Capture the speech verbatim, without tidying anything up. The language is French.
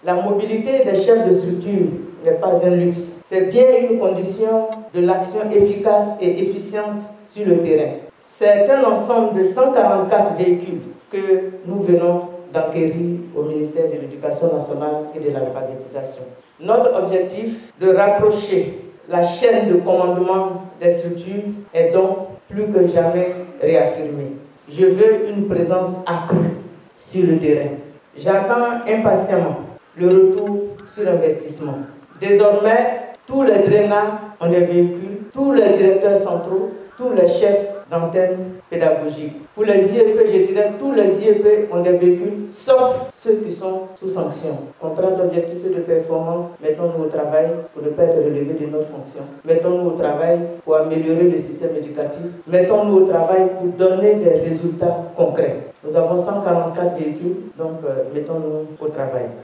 La mobilité des chefs de structure n'est pas un luxe. C'est bien une condition de l'action efficace et efficiente sur le terrain. C'est un ensemble de cent quarante-quatre véhicules que nous venons d'acquérir au ministère de l'Éducation nationale et de l'alphabétisation. Notre objectif de rapprocher la chaîne de commandement des structures est donc plus que jamais réaffirmé. Je veux une présence accrue sur le terrain. J'attends impatiemment le retour sur investissement. Désormais, tous les drainards ont des véhicules, tous les directeurs centraux, tous les chefs d'antenne pédagogique. Pour les I E P, je dirais tous les I E P ont des véhicules, sauf ceux qui sont sous sanction. Contrat d'objectifs et de performance, mettons-nous au travail pour ne pas être relevés de notre fonction. Mettons-nous au travail pour améliorer le système éducatif. Mettons-nous au travail pour donner des résultats concrets. Nous avons cent quarante-quatre véhicules, donc euh, mettons-nous au travail.